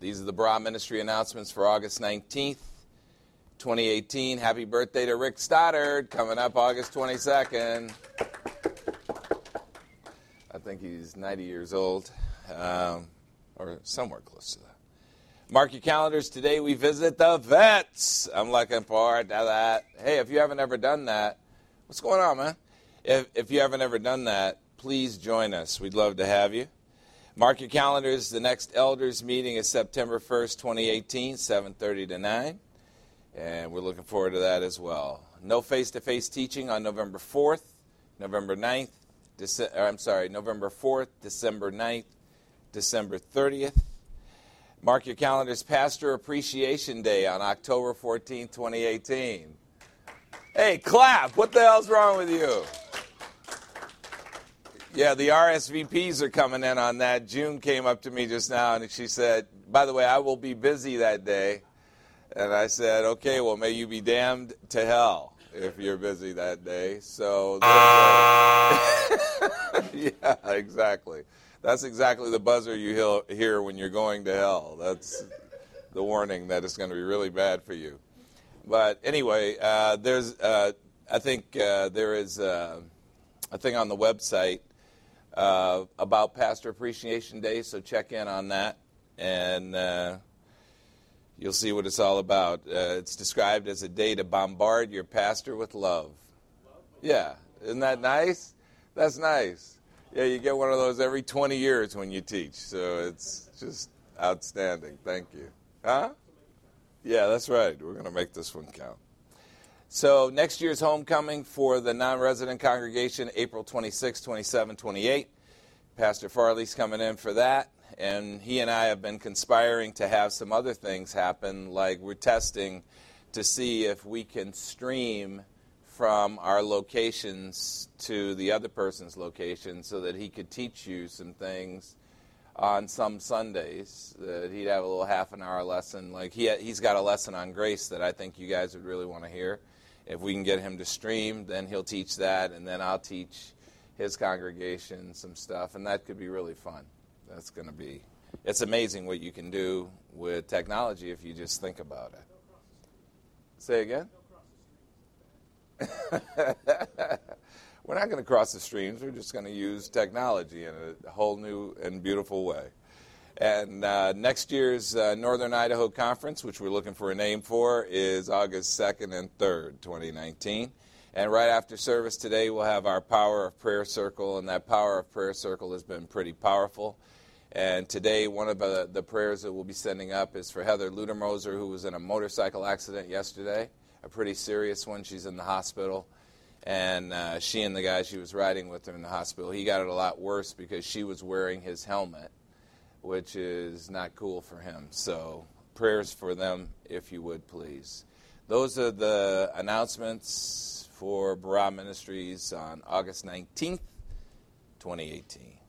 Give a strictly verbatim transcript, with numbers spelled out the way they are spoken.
These are the Bra Ministry announcements for August nineteenth, twenty eighteen. Happy birthday to Rick Stoddard, coming up August twenty-second. I think he's ninety years old, um, or somewhere close to that. Mark your calendars. Today we visit the vets. I'm looking forward to that. Hey, if you haven't ever done that, what's going on, man? If, if you haven't ever done that, please join us. We'd love to have you. Mark your calendars. The next elders meeting is September first, twenty eighteen, seven thirty to nine. And we're looking forward to that as well. No face-to-face teaching on November fourth, November ninth, Dece- or I'm sorry, November fourth, December ninth, December thirtieth. Mark your calendars. Pastor Appreciation Day on October fourteenth, twenty eighteen. Hey, clap. What the hell's wrong with you? Yeah, the R S V Ps are coming in on that. June came up to me just now, and she said, by the way, I will be busy that day. And I said, okay, well, may you be damned to hell if you're busy that day. So, a... yeah, exactly. That's exactly the buzzer you hear when you're going to hell. That's the warning that it's going to be really bad for you. But anyway, uh, there's, uh, I think uh, there is uh, a thing on the website Uh, about Pastor Appreciation Day, so check in on that, and uh, you'll see what it's all about. Uh, it's described as a day to bombard your pastor with love. Yeah, isn't that nice? That's nice. Yeah, you get one of those every twenty years when you teach, so it's just outstanding. Thank you. Huh? Yeah, that's right. We're going to make this one count. So next year's homecoming for the non-resident congregation, April twenty-sixth, twenty-seventh, twenty-eighth. Pastor Farley's coming in for that, and he and I have been conspiring to have some other things happen, like we're testing to see if we can stream from our locations to the other person's location so that he could teach you some things on some Sundays, that he'd have a little half an hour lesson. Like he he's got a lesson on grace that I think you guys would really want to hear. If we can get him to stream, then he'll teach that, and then I'll teach his congregation some stuff, and that could be really fun. That's going to be, it's amazing what you can do with technology if you just think about it. Say again? We're not going to cross the streams. We're just going to use technology in a whole new and beautiful way. And uh, next year's uh, Northern Idaho Conference, which we're looking for a name for, is August second and third, twenty nineteen. And right after service today, we'll have our Power of Prayer Circle, and that Power of Prayer Circle has been pretty powerful. And today, one of the, the prayers that we'll be sending up is for Heather Ludermoser, who was in a motorcycle accident yesterday, a pretty serious one. She's in the hospital. And uh, she and the guy she was riding with her in the hospital, he got it a lot worse because she was wearing his helmet, which is not cool for him. So prayers for them, if you would, please. Those are the announcements for Barah Ministries on August nineteenth, twenty eighteen.